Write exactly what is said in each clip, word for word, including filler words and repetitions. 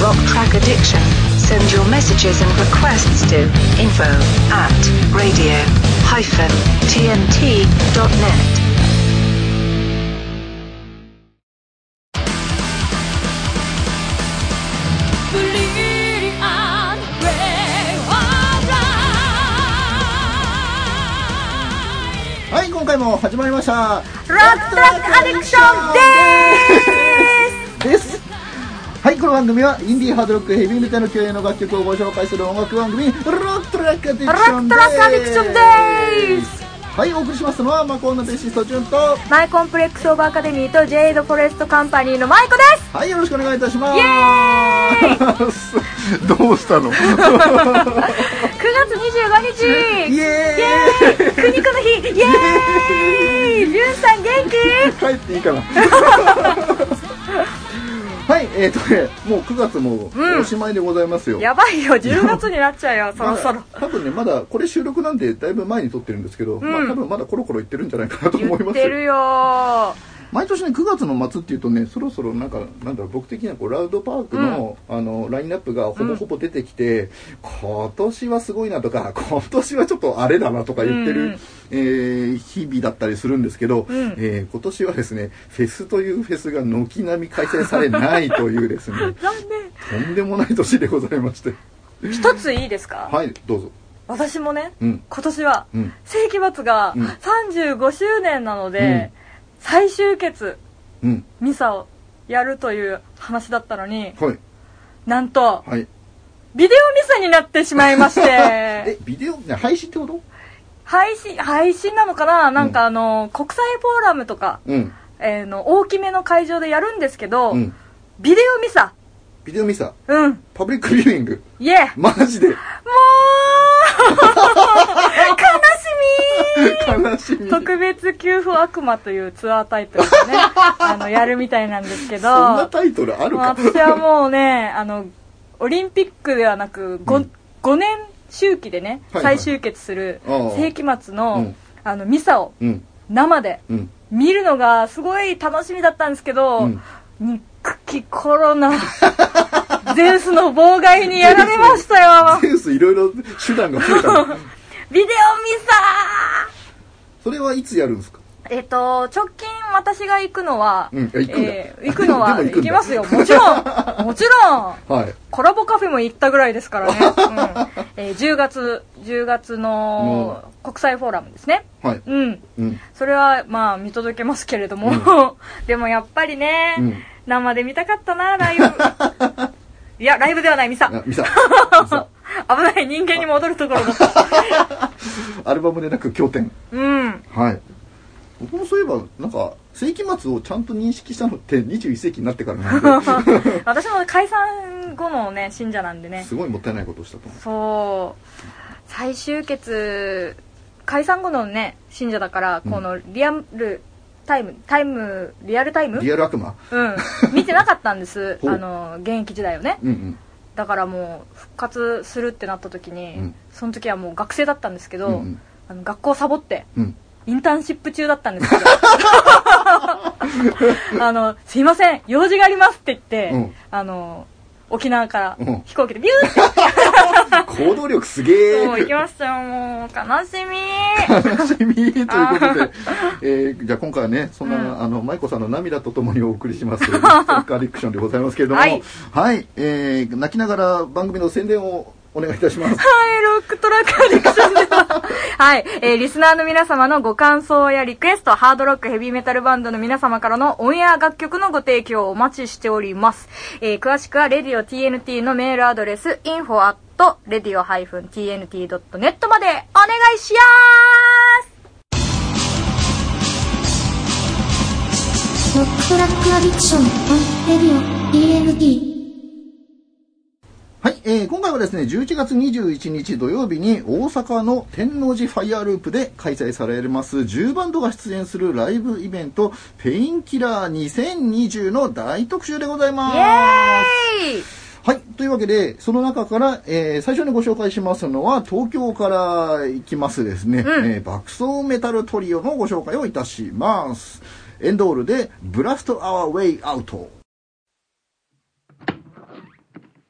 Rock Track Addiction. Send your messages and requests to info at radio dash t n t dot net. はい、今回も始まりました。 ロックトラックアディクションでーすです。 はい、この番組はインディーハードロックヘビーメタル系の楽曲をご紹介する音楽番組ロックトラックアディクションでーす。 ロックトラックアディクションでーす。 はい、お送りしますのはマコンのベーシストジュンとマイコンプレックスオーバーアカデミーとジェイドフォレストカンパニーのマイコです。 はい、よろしくお願いいたします。 イエーイどうしたのくがつにじゅうごにちイエーイくにこの日イエーイジュンさん元気帰っていいかなはい、えーとね、もうくがつもおしまいでございますよ、 うん、やばいよ、じゅうがつになっちゃうよそろそろ。 多分ね、まだこれ収録なんでだいぶ前に撮ってるんですけど、うん、まあ多分まだコロコロ言ってるんじゃないかなと思いますよ。 言ってるよ。 毎年ねくがつの末っていうとね、そろそろなんかなんだろう、僕的にはこうラウドパークの、うん、あのラインナップがほぼほぼ出てきて、うん、今年はすごいなとか今年はちょっとあれだなとか言ってる、うんえー、日々だったりするんですけど、うんえー、今年はですねフェスというフェスが軒並み開催されないというですね残念とんでもない年でございまして。 一ついいですか。 はい、どうぞ。私もね、うん、今年は、うん、世紀末がさんじゅうごしゅうねんなので、うん再集結、うん、ミサをやるという話だったのに、はい、なんと、はい、ビデオミサになってしまいましてえ、ビデオ配信ってこと？ 配信配信なのかな、なんかあの国際フォーラムとか、うんえー、の大きめの会場でやるんですけど、うん、ビデオミサビデオミサうんパブリックビューイングイエーマジでもう悲しみ特別給付悪魔というツアータイトルでねあのやるみたいなんですけど、 そんなタイトルあるか。 私はもうねあのオリンピックではなく 5,、うん、ごねん周期でね、はいはい、再集結する世紀末 の,、うん、あのミサを生で見るのがすごい楽しみだったんですけど、うん、憎きコロナゼウスの妨害にやられましたよ。 ゼウスいろいろ手段が増えたのビデオミサそれはいつやるんですか。 えっと直近私が行くのは、 うん、行くんだ、 えー、行くのは行きますよ、もちろんもちろん、はい、コラボカフェも行ったぐらいですからね、うんえー、じゅうがつじゅうがつの国際フォーラムですね、はいうんうん、それはまあ見届けますけれども、うん、でもやっぱりね、うん、生で見たかったなライブいやライブではないミサミサ危ない人間に戻るところだったアルバムでなく経典。 うんはい僕もそういえばなんか世紀末をちゃんと認識したのってにじゅういっせいきになってからなんで私も解散後のね信者なんでねすごいもったいないことをしたと思う。 そう再集結解散後のね信者だから、うん、このリアルタイムタイムリアルタイムリアル悪魔うん見てなかったんですあの現役時代をね、 うんうんだからもう復活するってなった時に、うん、その時はもう学生だったんですけど、うんうん、あの学校サボって、うん、インターンシップ中だったんですけどあのすいません用事がありますって言って、うん、あの沖縄から飛行機でビューって行動力すげえ。 そう行きましたよ。もう悲しみ悲しみということで、えー、じゃあ今回はねそんな、うん、あの舞子さんの涙とともにお送りしますロックアディクションでございますけれども、はい、はい、えー、泣きながら番組の宣伝をお願いいたします。 はい、ロックトラックアディクションでははい、えー、リスナーの皆様のご感想やリクエスト、ハードロックヘビーメタルバンドの皆様からのオンエア楽曲のご提供をお待ちしております。えー、詳しくは レディオティーエヌティー のメールアドレス インフォ アット レディオ ティーエヌティー ドットネット までお願いしやーす。 ロックトラックアディクション on レディオ ティーエヌティー。 はい、えー、今回はですねじゅういちがつにじゅういちにち土曜日に大阪の天王寺ファイアーループで開催されますじゅうバンドが出演するライブイベントペインキラーにせんにじゅうの大特集でございます。 イエーイ。 はい、というわけでその中から、えー、最初にご紹介しますのは東京から行きますですね、うんえー、爆走メタルトリオのご紹介をいたします。エンドールでブラストアワーウェイアウト。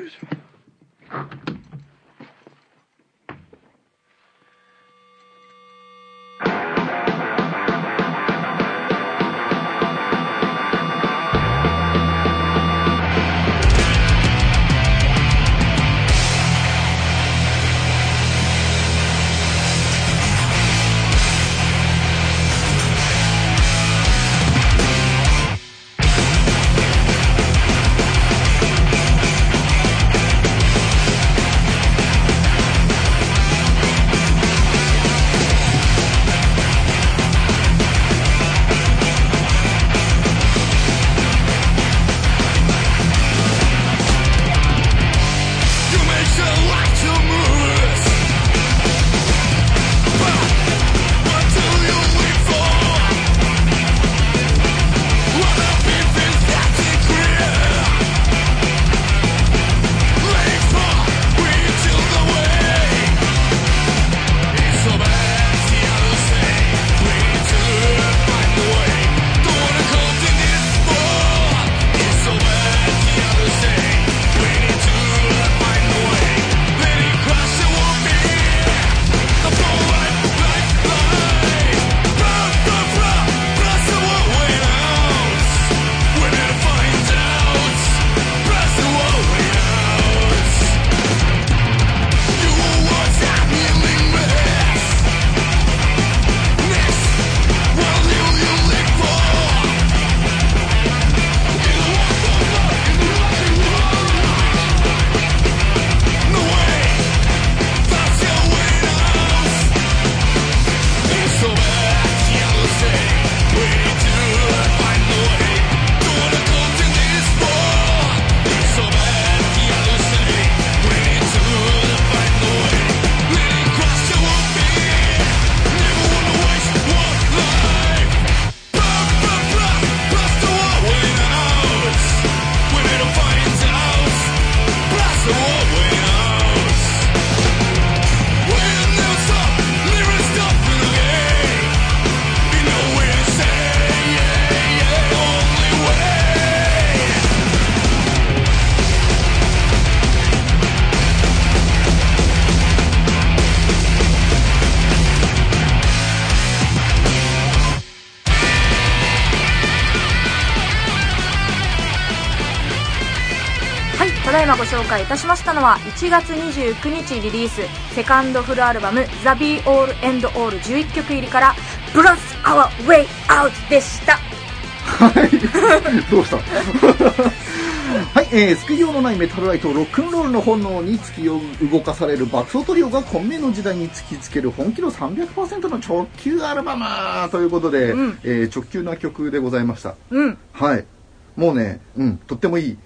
今ご紹介いたしましたのはいちがつにじゅうくにちリリースセカンドフルアルバム The Be All and All じゅういっきょく入りから Blast Our Way Out でした。 はいどうしたはい、えー、救いようのないメタルライトロックンロールの本能に突き動かされる爆走トリオが混迷の時代に突きつける本気の さんびゃくパーセント の直球アルバムということで、うんえー、直球な曲でございました、 うん、 はいもうね、うん、とってもいい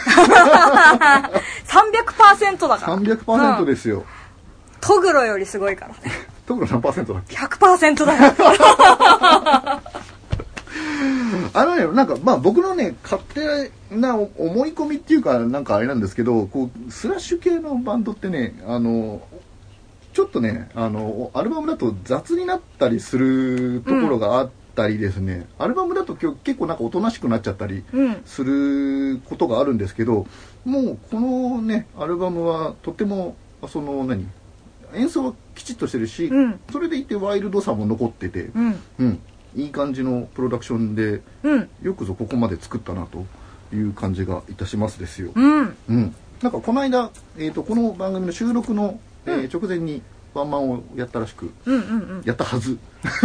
さんびゃくパーセント だからさんびゃくパーセント ですよ、うん、 トグロよりすごいからねトグロ何パーセントだっけひゃくパーセント だよあのね、なんかまあ僕のね勝手な思い込みっていうかなんかあれなんですけどこうスラッシュ系のバンドってねあのちょっとねあのアルバムだと雑になったりするところがあったりですね、うん、アルバムだと結構なんかおとなしくなっちゃったりすることがあるんですけど、うん、もうこのねアルバムはとてもその何演奏はきちっとしてるし、うん、それでいてワイルドさも残ってて、うんうんいい感じのプロダクションで、うん、よくぞここまで作ったなという感じがいたしますですよ。うん。うん、なんかこの間、えーと、この番組の収録の、えーうん、直前にワンマンをやったらしく、うんうんうん、やったはず。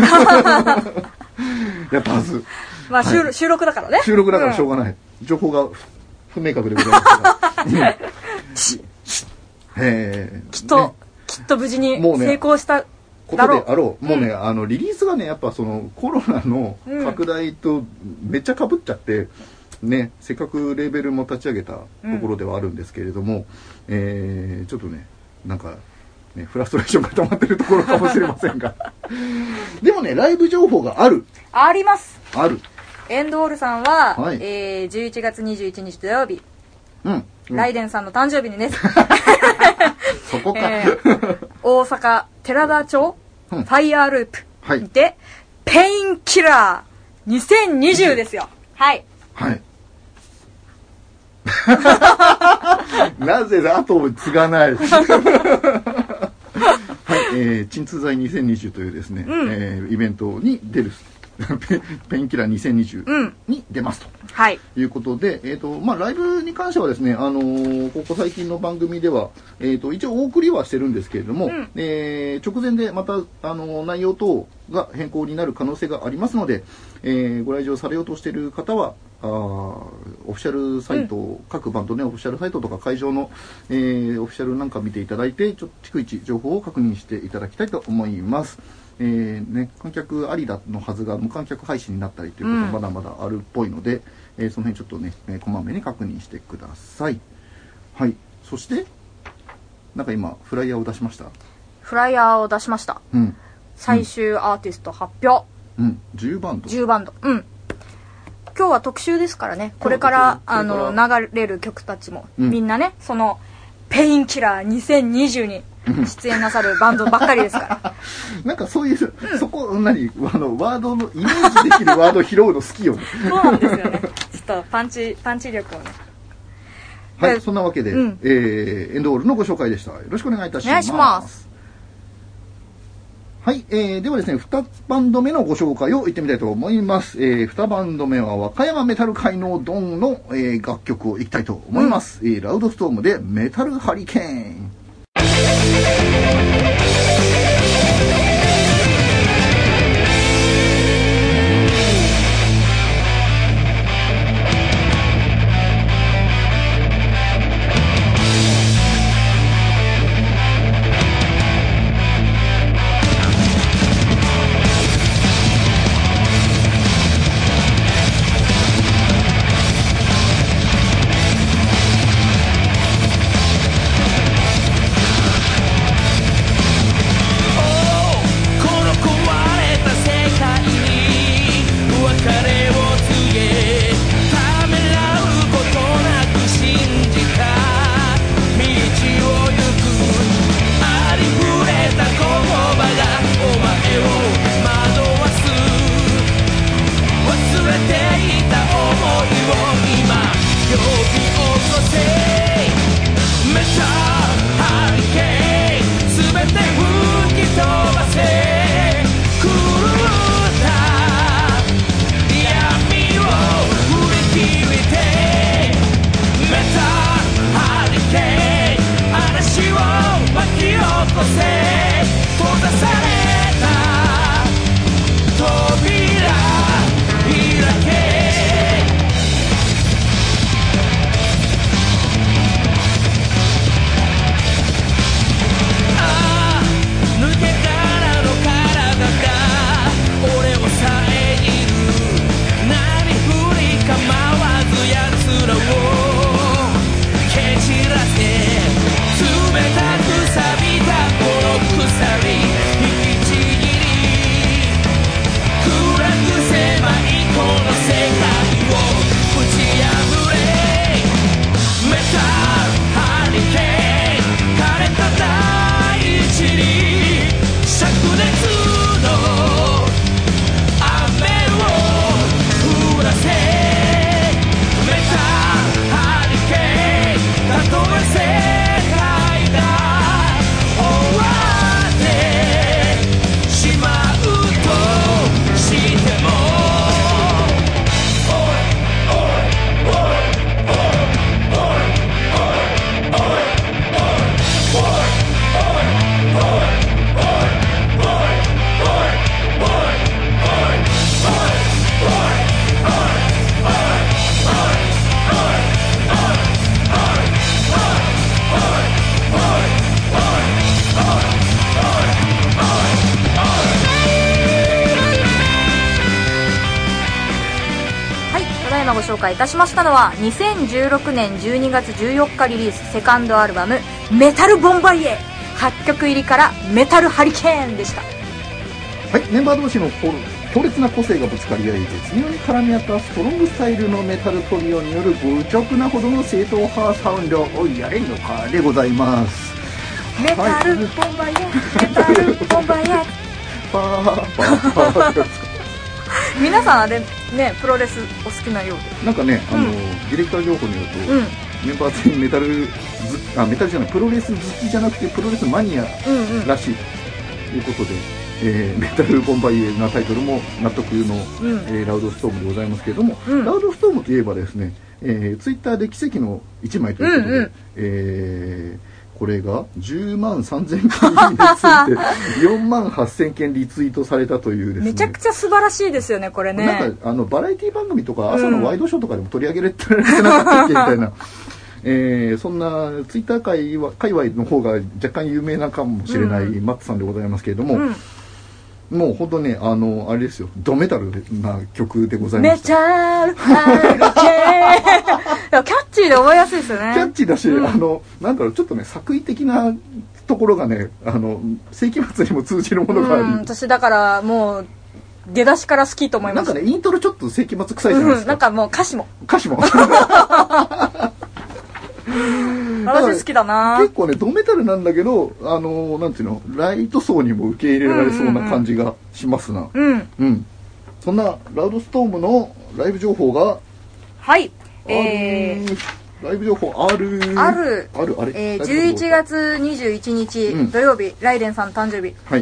やったはず。 まあ、はい、収録だからね。 収録だからしょうがない。うん、情報が不明確でございますが。 えー、きっと、ね、きっと無事に成功した。 ことであろうもうね、うん、あのリリースがねやっぱそのコロナの拡大とめっちゃ被っちゃって、うん、ねせっかくレーベルも立ち上げたところではあるんですけれども、うんえー、ちょっとねなんかねフラストレーションが溜まってるところかもしれませんがでもねライブ情報があるありますあるエンドオールさんは、はいえー、じゅういちがつにじゅういちにち土曜日、うんうん、ライデンさんの誕生日にねそこか、 えー、大阪寺田町、うん、ファイヤーループにて、はい、ペインキラーにせんにじゅうですよ。はい。 はい。 なぜだと継がない。はい、えー、鎮痛剤にせんにじゅうというですね、うん、えー、イベントに出るペ, ペンキラーにせんにじゅうに出ますと、うん、はい、いうことで、えーとまあ、ライブに関してはですね、あのー、ここ最近の番組では、えーと一応お送りはしてるんですけれども、うん、えー、直前でまた、あのー、内容等が変更になる可能性がありますので、えー、ご来場されようとしている方はあオフィシャルサイト、うん、各バンドねオフィシャルサイトとか会場の、えー、オフィシャルなんか見ていただいてちょっと逐一情報を確認していただきたいと思います。えーね、観客ありだのはずが無観客配信になったりということがまだまだあるっぽいので、うん、えー、その辺ちょっとね、えー、こまめに確認してください。はい。そしてなんか今フライヤーを出しました。 フライヤーを出しました、うん、最終アーティスト発表、 うん、じゅうバンドじゅうバンド、うん、今日は特集ですからね。これからあの流れる曲たちも、うん、みんなねそのペインキラーにせんにじゅうに出演なさるバンドばっかりですからなんかそういう、うん、そこ何あのワードのイメージできるワード拾うの好きよねそうなんですよね。ちょっとパンチパンチ力をね。 はい、そんなわけで、うん、えー、エンドオールのご紹介でした。よろしくお願いいたします。お願いします。はい、えー、ではですね、にバンド目のご紹介をいってみたいと思います。えー、にバンド目は和歌山メタル界のドンの、えー、楽曲をいきたいと思います。うん、えー、ラウドストームでメタルハリケーン。 紹介いたしましたのはにせんじゅうろくねんじゅうにがつじゅうよっかリリースセカンドアルバムメタルボンバイエはちきょく入りからメタルハリケーンでした。 はい、メンバー同士の強烈な個性がぶつかり合い絶妙に絡み合ったストロングスタイルのメタルトリオによる愚直なほどの正統派サウンドをやれんのかでございます。 メタルボンバイエ、メタルボンバイエパーパーパー皆さんあれねプロレスお好きなようでなんかねあの、うん、ディレクター情報によると、うん、 メンバー全員メタルずあメタルじゃないプロレス好きじゃなくてプロレスマニアらしいということで、えー、メタルボンバイエなタイトルも納得の、うんえー、ラウドストームでございますけれども、うん、ラウドストームといえばですね、えー、ツイッターで奇跡のいちまいということで、うんうんえーこれがじゅうまんさんぜんけんについてよんまんはっせんけんリツイートされたというですね、 めちゃくちゃ素晴らしいですよねこれね。 なんかあのバラエティ番組とか朝のワイドショーとかでも取り上げられてなかったっけみたいな、えー、そんなツイッター界は界隈の方が若干有名なかもしれないマッツさんでございますけれども、うんもう本当ねあのあれですよドメタルな曲でございます。 メタルハルケーキャッチーで覚えやすいですよね。 キャッチーだし、うん、あのなんだろうちょっとね作為的なところがねあの世紀末にも通じるものがあり、うん、 私だからもう出だしから好きと思います。 なんかねイントロちょっと世紀末臭いじゃないですか、うん、 なんかもう歌詞も歌詞も私好きだな。 結構ねドメタルなんだけどあのなんていうのライト層にも受け入れられそうな感じがしますな。 うん、うんうん、そんなラウドストームのライブ情報がはいえー、 ライブ情報あるあるあるあれ、 えー、じゅういちがつにじゅういちにち、うん、土曜日ライデンさん誕生日に、はい、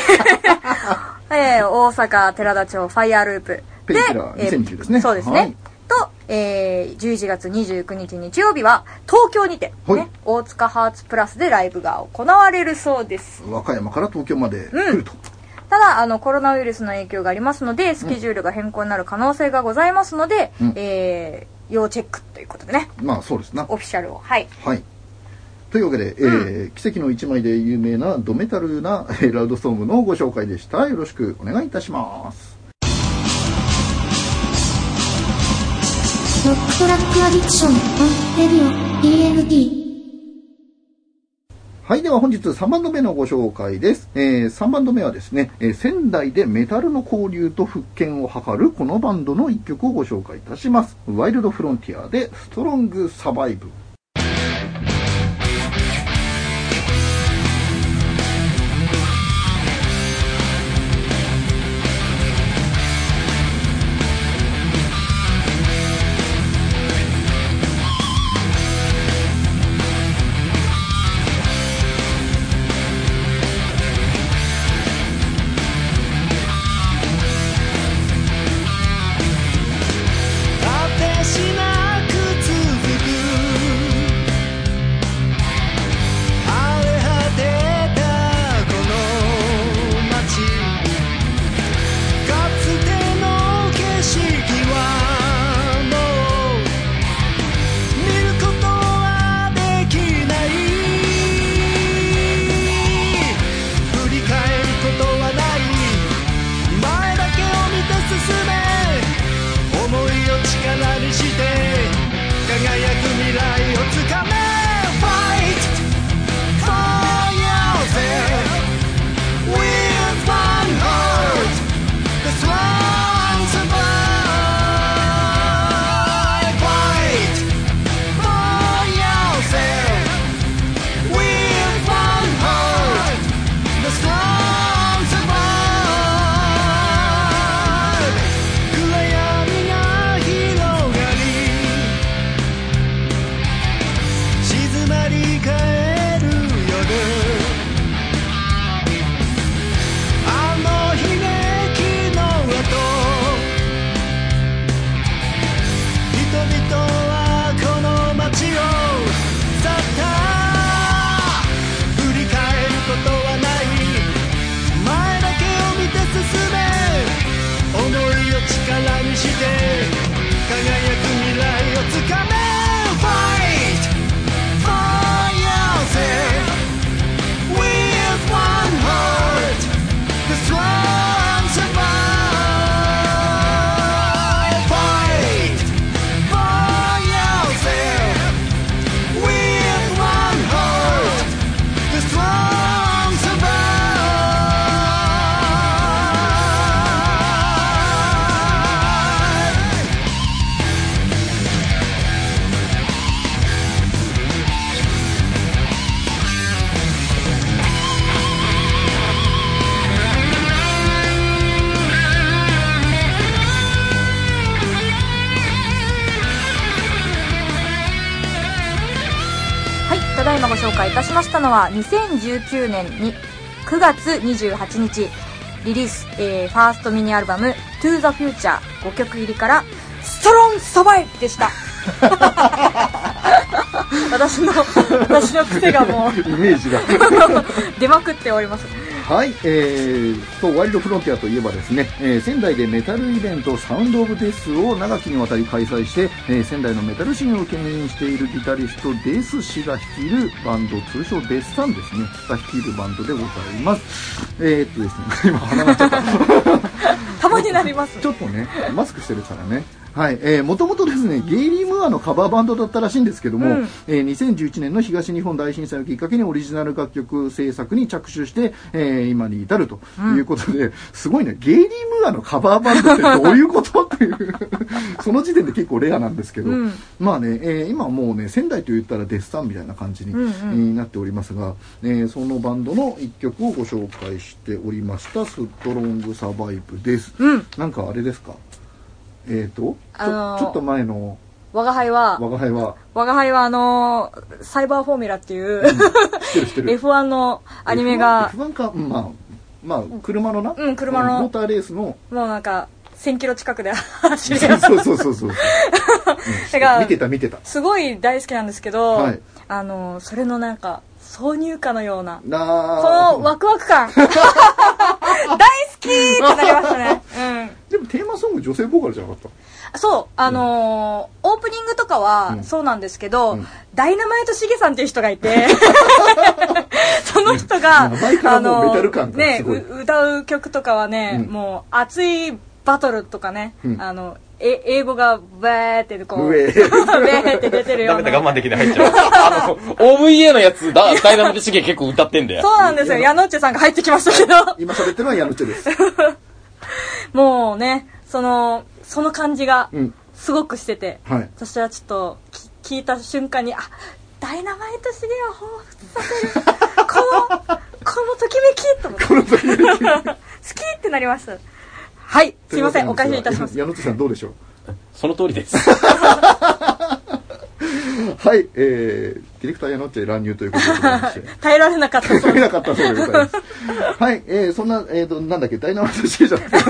えー、大阪寺田町ファイアーループペイキラーにせんにじゅうですね、 そうですね、はいと、えー、じゅういちがつにじゅうくにち日曜日は東京にて、ねはい、大塚ハーツプラスでライブが行われるそうです。 和歌山から東京まで来ると、うん、 ただあのコロナウイルスの影響がありますのでスケジュールが変更になる可能性がございますので、うんえー、要チェックということでね。 まあそうですなオフィシャルをはい、 はい、というわけで、うんえー、奇跡の一枚で有名なドメタルなラウドストームのご紹介でした。よろしくお願いいたします。 ロックトラックアディクションオンレディオ イーエヌティー。 はい、では本日さんばんどめのご紹介です、えー、さんばんどめはですね、えー、仙台でメタルの交流と復権を図るこのバンドの一曲をご紹介いたします。ワイルドフロンティアでストロングサバイブ。 果てしなく続くだいまご紹介いたしましたのはにせんじゅうきゅうねんにくがつにじゅうはちにちリリース、えー、ファーストミニアルバム To the Future ごきょく入りからストロングサバイブでした私の私の癖がもうイメージが出まくっております。 はい、えー、とワイルドフロンティアといえばですね、えー、仙台でメタルイベントサウンドオブデスを長きにわたり開催して、えー、仙台のメタルシーンを牽引しているギタリストデス氏が率いるバンド、通称デスさんですねが率いるバンドでございます。えー、っとですね今鼻鳴っちゃったたまになりますちょっとねマスクしてるからね。はい、えー、もともとですねゲイリー・ムーアのカバーバンドだったらしいんですけども、うん、えー、にせんじゅういちねんの東日本大震災をきっかけにオリジナル楽曲制作に着手して、えー、今に至るということで、うん、すごいねゲイリー・ムーアのカバーバンドってどういうことっていうその時点で結構レアなんですけど、うん、まあね、えー、今もうね仙台と言ったらデスタンみたいな感じに、うんうん、えー、なっておりますが、えー、そのバンドのいっきょくをご紹介しておりましたストロングサバイブです、うん、なんかあれですか、えーと、あのー、ちょ、ちょっと前の我が輩は我が輩は我が輩はあのー、サイバーフォーミュラっていう、うん、知ってる知ってるエフワン のアニメがエフワン か、まあまあ車のな、 うん、車のモーターレースのもうなんかせんキロ近くで走るそうそうそうそうそう、うん、だから見てた見てたすごい大好きなんですけど、はい、あのー、それのなんか挿入歌のようなこのワクワク感大好きってなりましたね、 うん、でもテーマソング女性ボーカルじゃなかった？ そうあのーうん、オープニングとかはそうなんですけど、うん、ダイナマイトシゲさんっていう人がいてその人が名前からもうメタル感がすごい、 ね、歌う曲とかはね、うん、もう熱いバトルとかね、うん、あのえ英語がバーってこうベーって出てるようなダメだ我慢できない入っちゃうあの オーブイエー のやつだダイナマイトシゲ結構歌ってんだよ。 そうなんですよ。ヤノッチェさんが入ってきましたけど今喋ってるのはヤノッチェですもうねそのその感じがすごくしてて、うん、はい、私はちょっと聞いた瞬間にあダイナマイトシゲを彷彿させるこのこのときめきと思ってこのときめき好きってなりました。はい、すいません、お返しいたします。 矢野さんどうでしょう？ その通りですはい、えー、ディレクター矢野って乱入ということでございまして耐えられなかったそう耐えられなかったそうでございますはい、えー、そんな、えーと、なんだっけダイナマイトシゲじゃなくて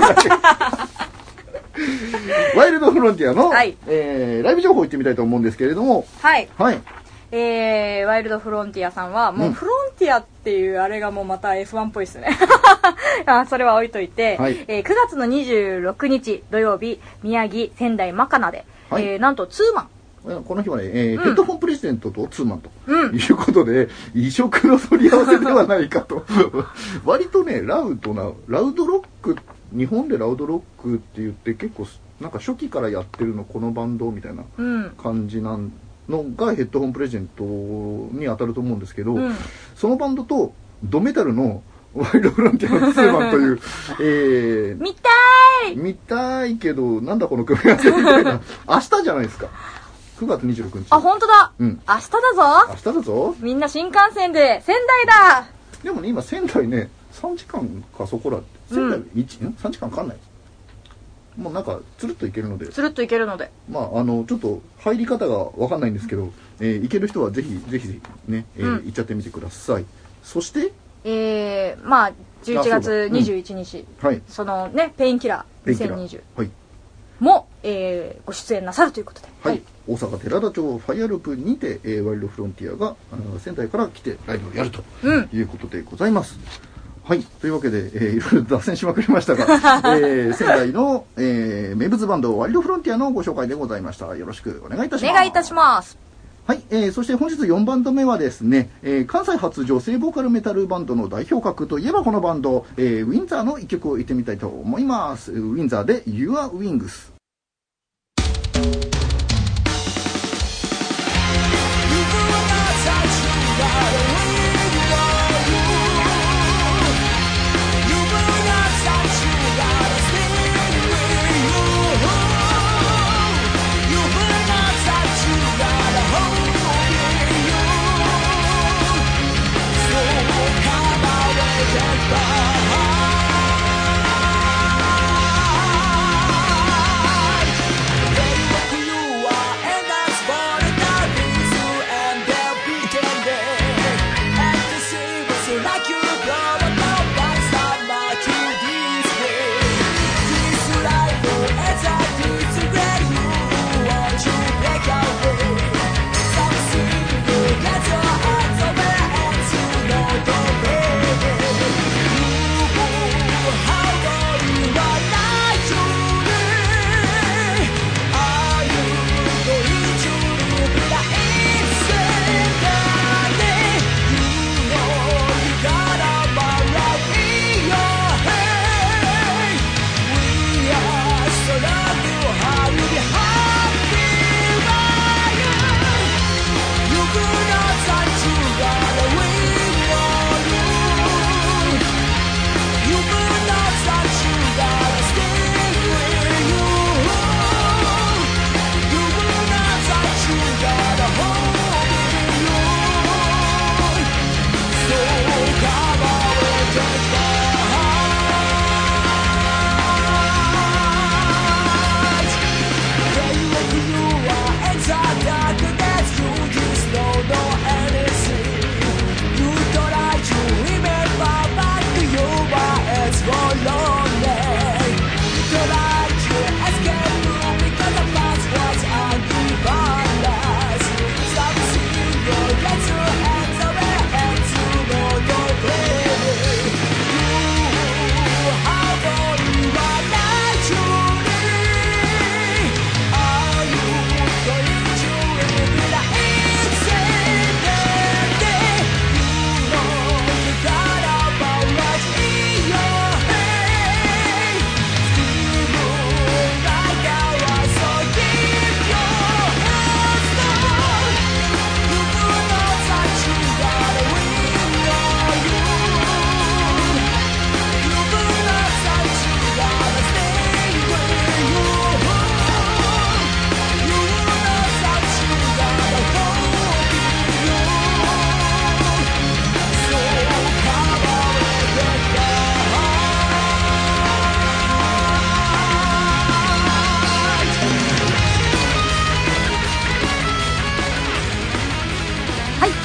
ワイルドフロンティアの、はい、えー、ライブ情報いってみたいと思うんですけれども、 はい、 はい、 えー、ワイルドフロンティアさんはもうフロンティアっていうあれがもうまた エフワン っぽいですねあそれは置いといて、はい、えー、くがつのにじゅうろくにち土曜日宮城仙台マカナで、はい、えー、なんとツーマンこの日はね、えーうん、ヘッドフォンプレゼントとツーマンということで、うん、異色の取り合わせではないかと割とねラウドなラウドロック、日本でラウドロックって言って結構なんか初期からやってるのこのバンドみたいな感じなんのがヘッドホンプレゼントに当たると思うんですけど、うん、そのバンドとドメタルのワイルドフロンティアのツーマンという、えー、 見たい見たいけどなんだこの組み合わせみたいな明日じゃないですかくがつにじゅうろくにち。 あ、本当だ、うん、明日だぞ明日だぞみんな新幹線で仙台だ。 でもね今仙台ねさんじかんかそこら仙台いち、うん、さんじかんかかんないもうなんかつるっといけるのでつるっといけるのでまああのちょっと入り方が分かんないんですけど、えー、行ける人はぜひぜひね、えーうん、行っちゃってみてください。そしてえー、まあじゅういちがつにじゅういちにち、うん、はい、そのねペインキラーにせんにじゅう、はい、も、えー、ご出演なさるということで、 はい、はい、大阪寺田町ファイアルプにて、えー、ワイルドフロンティアが仙台から来てライブをやるということでございます、うん、はい、というわけで、えー、いろいろ脱線しまくりましたが、えー、仙台の、えー、名物バンドワイルドフロンティアのご紹介でございました。よろしくお願いいたします。 お願いいたします。 はい、えー、そして本日よんバンド目はですね、えー、関西発女性ボーカルメタルバンドの代表格といえばこのバンド、えー、ウィンザーの一曲を言ってみたいと思います。ウィンザーで Your Wings。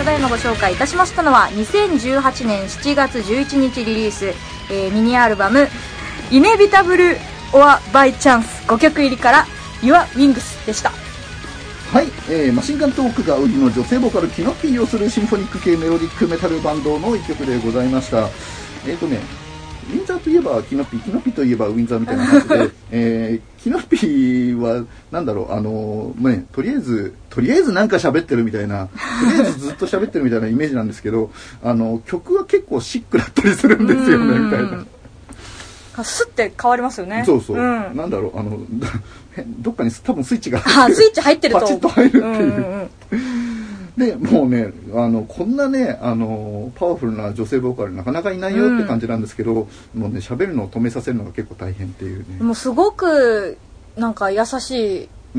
ただいまご紹介いたしましたのはにせんじゅうはちねんしちがつじゅういちにちリリース、えー、ミニアルバムイネビタブルオアバイチャンスごきょく入りから Your Wings でした。 はい、えー、マシンガントークが売りの女性ボーカルキノピーをするシンフォニック系メロディックメタルバンドの一曲でございました。えっ、ー、とねウィンザーといえばキノピー、キノピーといえばウィンザーみたいな感じで、えー、キノピーはなんだろう、あのーね、とりあえずとりあえずなんか喋ってるみたいな、とりあえずずっと喋ってるみたいなイメージなんですけど、あの曲は結構シックだったりするんですよねみたいな。 スッて変わりますよね。 そうそう、 うん、 なんだろう、あのどっかに多分スイッチが入ってる、あ、スイッチ入ってるとパチッと入るっていう、うんうんうんでもうね、あのこんなね、あのパワフルな女性ボーカルなかなかいないよって感じなんですけど、うん、もうね喋るのを止めさせるのが結構大変っていうね。 もうすごくなんか優しい、うん、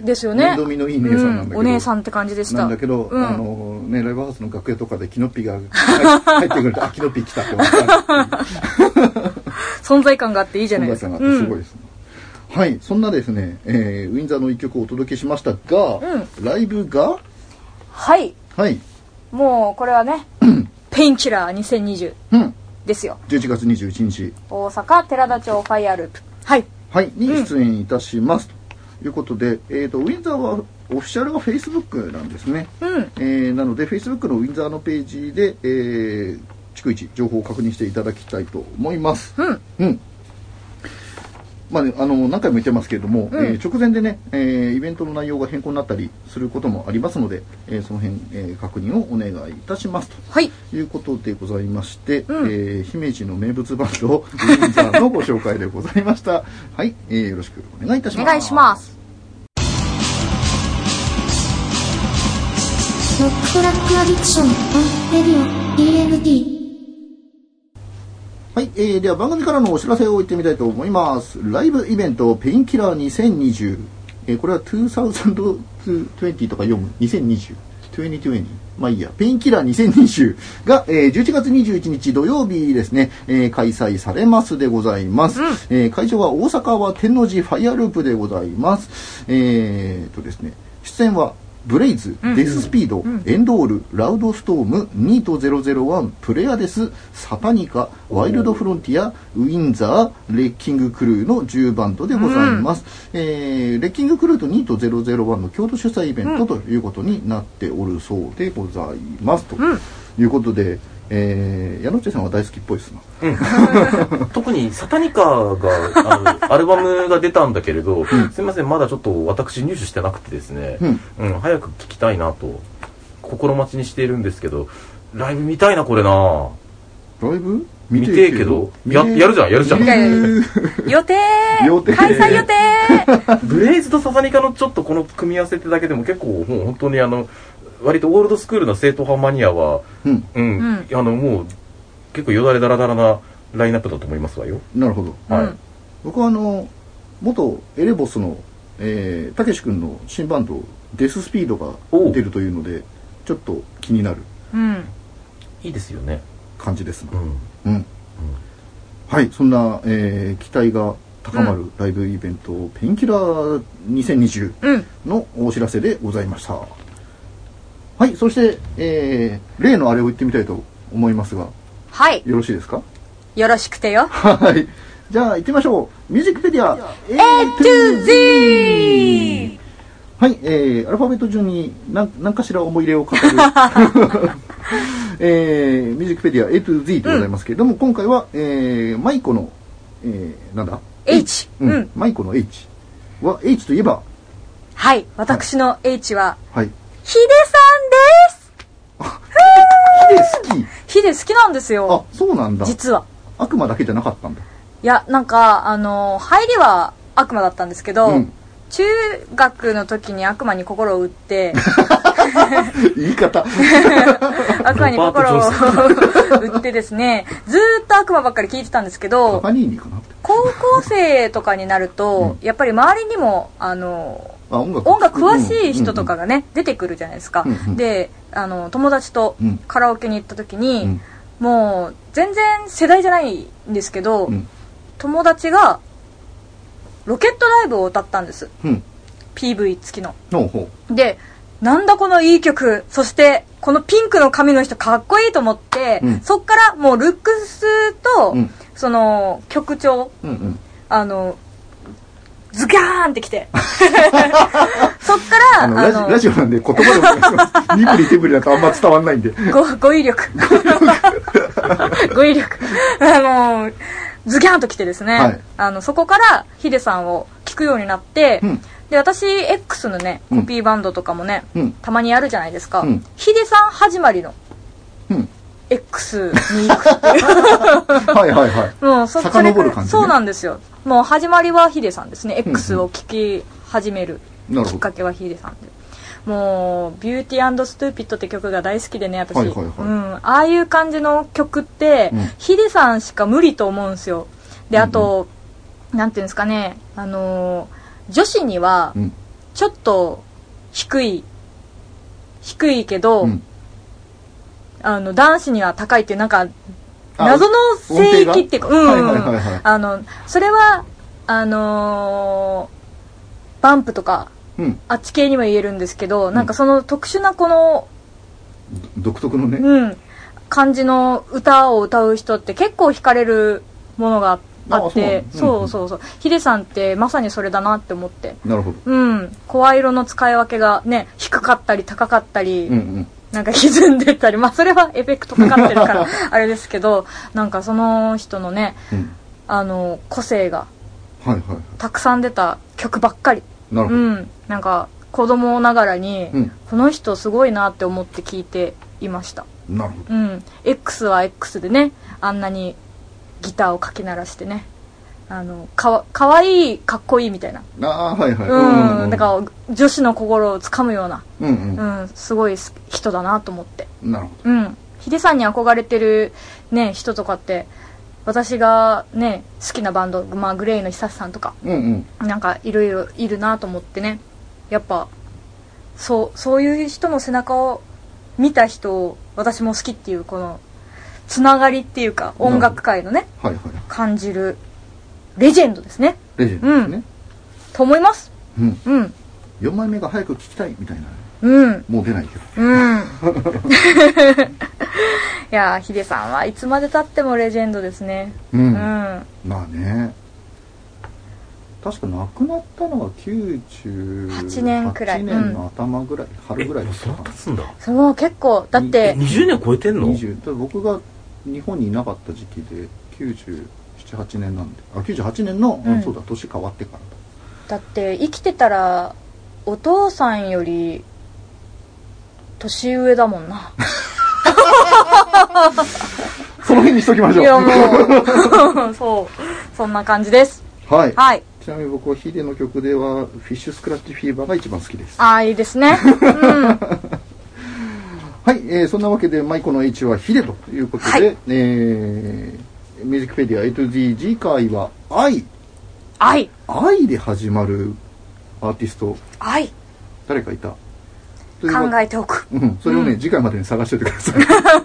ですよね。 面倒見のいい姉さんなんだけど、 うん、お姉さんって感じでした。 なんだけど、うん、あのねライブハウスの楽屋とかでキノピが入ってくるとあキノピ来たって分かる存在感があっていいじゃないですか。 存在感があってすごいですね。うん、はい、そんなですね、えー、ウィンザーの一曲をお届けしましたが、うん、ライブがはいはい、 もうこれはねペインキラーにせんにじゅう、うん、ですよ。 じゅういちがつにじゅういちにち大阪寺田町ファイアループはいはいに出演いたします、うん、ということで、えーと、ウィンザーはオフィシャルが Facebook なんですね、うん、えー、なので Facebook のウィンザーのページで、えー、逐一情報を確認していただきたいと思います。うん、うんまあね、あの何回も言ってますけれども、うん、えー、直前でね、えー、イベントの内容が変更になったりすることもありますので、えー、その辺、えー、確認をお願いいたしますと、はい、いうことでございまして、うん、えー、姫路の名物バンドウィンザーのご紹介でございましたはい、えー、よろしくお願いいたします。 お願いします。 ロックトラックアディクションオンレディオ ディーエヌティー。 はい、えー、では番組からのお知らせを言ってみたいと思います。ライブイベントペインキラーにせんにじゅう、えー、これはにせんにじゅうとか読むにせんにじゅう、にせんにじゅうまあいいや、ペインキラーにせんにじゅうが、えー、じゅういちがつにじゅういちにち土曜日ですね、えー、開催されますでございます、うん、えー、会場は大阪は天王寺ファイアループでございます。えーとですね、出演はブレイズ、デススピード、うん、エンドール、ラウドストーム、ニートゼロゼロワン、プレアデス、サタニカ、ワイルドフロンティア、ウィンザー、レッキングクルーのじゅうバンドでございます、うん、えー、レッキングクルーとニートゼロゼロワンの京都主催イベントということになっておるそうでございます、うん、ということで、えー、矢野内さんは大好きっぽいですな、 うん、特にサタニカがあのアルバムが出たんだけれど、うん、すいませんまだちょっと私入手してなくてですね、うんうん、早く聴きたいなと心待ちにしているんですけど、ライブ見たいなこれな。 ライブ見てえけど や, やるじゃんやるじゃん予定開催予定ブレイズとサタニカのちょっとこの組み合わせってだけでも結構もう本当にあの割とオールドスクールな正統派マニアは、うんうん、あのもう結構よだれだらだらなラインナップだと思いますわよ。 なるほど、はい、うん、僕はあの元エレボスのたけし君の新バンドデススピードが出るというのでちょっと気になる、うん、 いいですよね感じですね、うんうんうん、はい、そんな、えー、期待が高まるライブイベント、うん、ペインキラーにせんにじゅうのお知らせでございました、うん、はい、そして、えー、例のあれを言ってみたいと思いますが、 はい、 よろしいですか。 よろしくてよ。 はい、じゃあ行ってみましょう。ミュージックペディア A to Z。 はい、えー、アルファベット順に何, 何かしら思い入れを語る、えー、ミュージックペディア A to Z でございますけれども、うん、今回は、えー、マイコの、えー、なんだ H、 うんうん、マイコの H は H といえば、 はい、私の H は、はい、ヒデさんです。 ヒデ好き。 ヒデ好きなんですよ。 あ、そうなんだ。 実は悪魔だけじゃなかったんだ。 いや、なんかあの入りは悪魔だったんですけど、うん、中学の時に悪魔に心を打って言い方悪魔に心を打ってですね、ずーっと悪魔ばっかり聞いてたんですけど、 パニーニかな。 高校生とかになると、うん、やっぱり周りにもあのあ 音, 楽音楽詳しい人とかがね、うんうんうん、出てくるじゃないですか、うんうん、であの友達とカラオケに行った時に、うん、もう全然世代じゃないんですけど、うん、友達がロケットライブを歌ったんです、うん、ピーブイ 付きの。ほうほうで、なんだこのいい曲、そしてこのピンクの髪の人かっこいいと思って、うん、そっからもうルックスと、うん、その曲調、うんうん、あのズギャーンってきてそっからあのラジ、ラジオなんで言葉でお願いします身振り手振りだとあんま伝わんないんでご語彙力語彙力あのズギャーンときてですね、はい、あのそこからヒデさんを聞くようになって、うん、で私 X のねコピーバンドとかもね、うん、たまにやるじゃないですか、うん、ヒデさん始まりの、うん、X に行くっていうはいはいはい。 もうそ遡る感じ、ね、そうなんですよ。もう始まりはヒデさんですね。うんうん、X を聴き始めるきっかけはヒデさんで。もうビューティー&ストゥーピッドって曲が大好きでね私、はいはいはい、うん、ああいう感じの曲って、うん、ヒデさんしか無理と思うんですよ。であと、うんうん、なんていうんですかね、あのー、女子にはちょっと低い低いけど、うん、あの男子には高いっていうなんか謎の聖域っていうか、うんあのそれはあのー、バンプとか、うん、あっち系にも言えるんですけど、うん、なんかその特殊なこの独特のね、 うん、感じの歌を歌う人って結構惹かれるものがあって、そうそうそうヒデさんってまさにそれだなって思って。 なるほど。 うん声色の使い分けがね低かったり高かったり、うんうんなんか歪んでたりまあそれはエフェクトかかってるからあれですけどなんかその人のね、うん、あの個性がたくさん出た曲ばっかり。 なるほど、 うん、なんか子供ながらに、うん、この人すごいなって思って聞いていました。 なるほど、 うん、X は X でねあんなにギターをかき鳴らしてねあのか, かわいいかっこいいみたいなあ、はいはい、 うん、だから女子の心をつかむような、うんうんうん、すごい人だなと思って。 なるほど、うん、ヒデさんに憧れてる、ね、人とかって私が、ね、好きなバンド、まあ、グレイの久さんとか、うんうん、なんかいろいろいるなと思ってねやっぱそう、そういう人の背中を見た人を私も好きっていうこのつながりっていうか音楽界のね、はいはい、感じるレジェンドですね。 レジェンドですね、うん、 と思います、 うんうん、よんまいめが早く聴きたいみたいな、 うん、 もう出ないけど、 うん、いやヒデさんはいつまでたってもレジェンドですね、 うんうん、まあね確か亡くなったのがきゅうじゅうはちねんくらいはちねんの頭ぐらい、うん、春ぐらいですか。 そう経つんだ。 そう結構だってにじゅうねん超えてんの。 にじゅう僕が日本にいなかった時期できゅうじゅうなな、はちねんなんであきゅうじゅうはちねんの、うん、そうだ年変わってからだ。だって生きてたらお父さんより年上だもんなその辺にしときましょう。 いやもうそうそんな感じです。 はい、 はい、 ちなみに僕はヒデの曲ではフィッシュスクラッチフィーバーが一番好きです。 ああいいですね、うん、 はい、えー、そんなわけでマイコの H はヒデということで、はい、えー、ミュージックペディア A to Z 次回は愛愛愛で始まるアーティスト愛誰かいた？ 考えておく、 うん、それをね、うん、次回までに探しておいてください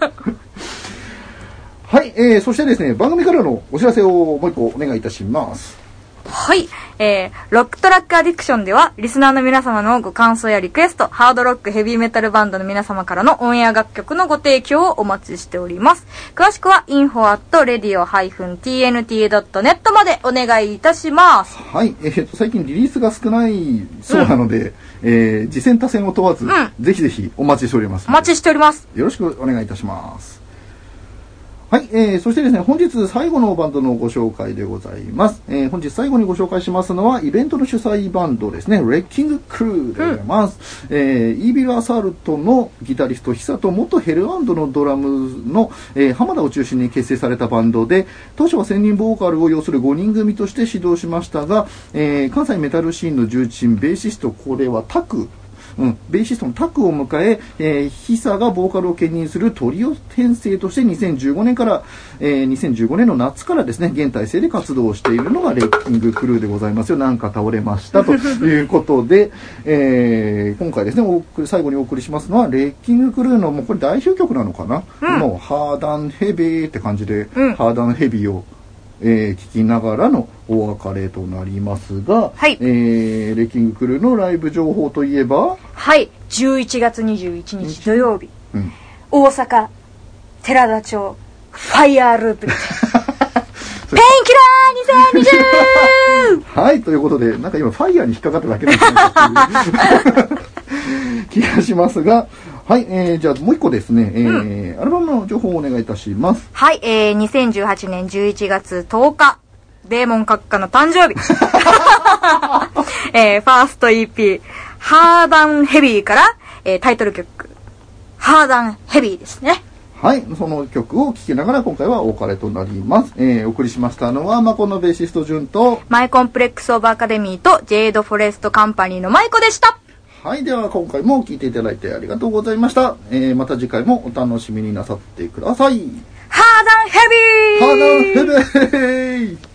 はい、えー、そしてですね番組からのお知らせをもう一個お願いいたします。 はい、えー、ロックトラックアディクションではリスナーの皆様のご感想やリクエスト、ハードロックヘビーメタルバンドの皆様からのオンエア楽曲のご提供をお待ちしております。詳しくは インフォ アット レディオ ティーエヌティー ドットネット までお願いいたします。 はい、えー、と最近リリースが少ないそうなので、うん、えー、次戦他戦を問わず、うん、ぜひぜひお待ちしております。 お待ちしております。 よろしくお願いいたします。はい、えー、そしてですね本日最後のバンドのご紹介でございます、えー、本日最後にご紹介しますのはイベントの主催バンドですね、レッキングクルーでございます、うん、えー、イービルアサルトのギタリスト久と元ヘルアンドのドラムの、えー、浜田を中心に結成されたバンドで、当初は専任ボーカルを要するごにん組として始動しましたが、えー、関西メタルシーンの重鎮ベーシスト、これはタクうん、ベーシストのタクを迎え、えー、ヒサがボーカルを兼任するトリオ編成としてにせんじゅうごねんから、えー、にせんじゅうごねんの夏からですね現体制で活動しているのがレッキングクルーでございますよ。なんか倒れましたということで、えー、今回ですねお送り最後にお送りしますのはレッキングクルーのもうこれ代表曲なのかな、うん、もうハーダンヘビーって感じで、うん、ハーダンヘビーをえー、聞きながらのお別れとなりますが、はい、えー、レッキングクルーのライブ情報といえば、 はい、じゅういちがつにじゅういちにち土曜日、 うん、大阪寺田町ファイヤーループペインキラーにせんにじゅうはい、ということでなんか今ファイヤーに引っかかっただけなんじゃないかっていう気がしますが、はい、えー、じゃあもう一個ですね、えーうん、アルバムの情報をお願いいたします。 はい、えー、にせんじゅうはちねんじゅういちがつとおかデーモン閣下の誕生日、えー、ファースト イーピー ハーダンヘビーから、えー、タイトル曲ハーダンヘビーですね。 はい、その曲を聴きながら今回はお別れとなります。えー、お送りしましたのはマコのベーシストジュンとマイコンプレックスオブアカデミーとジェイドフォレストカンパニーのマイコでした。 はい、では今回も聴いていただいてありがとうございました。えー、また次回もお楽しみになさってください。 ハーダンヘビー、 ハーダンヘビー。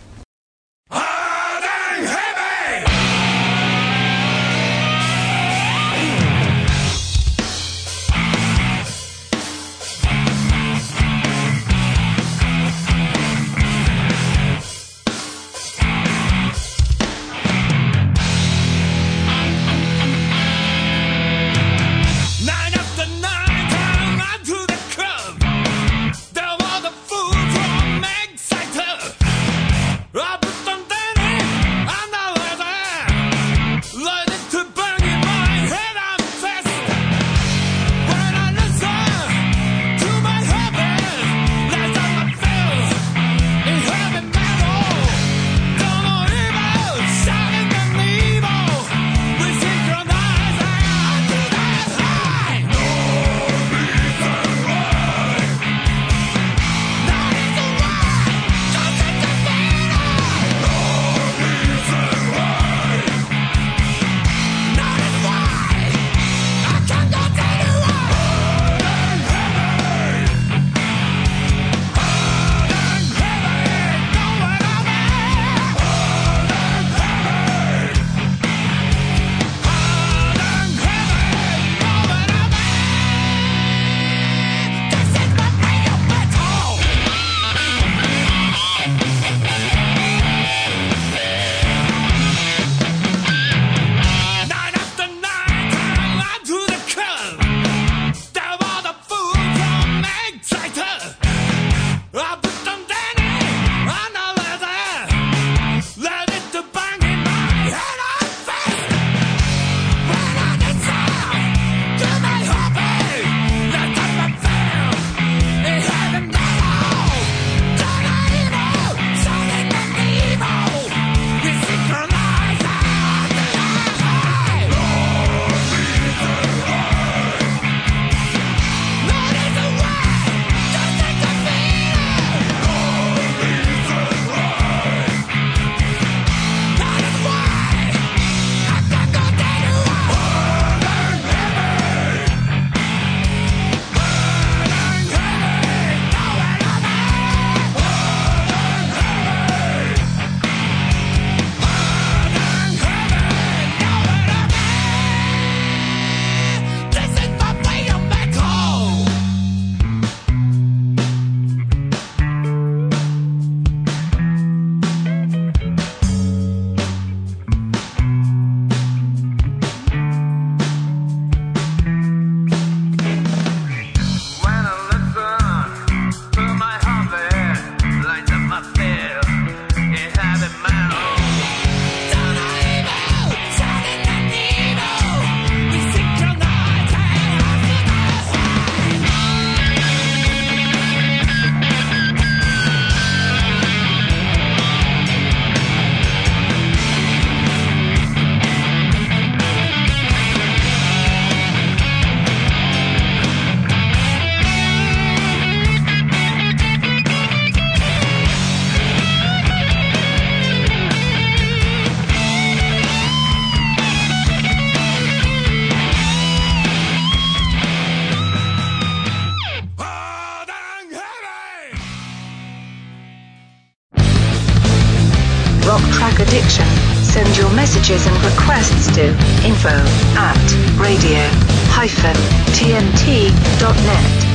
Track Addiction. Send your messages and requests to info at radio dash t n t dot net.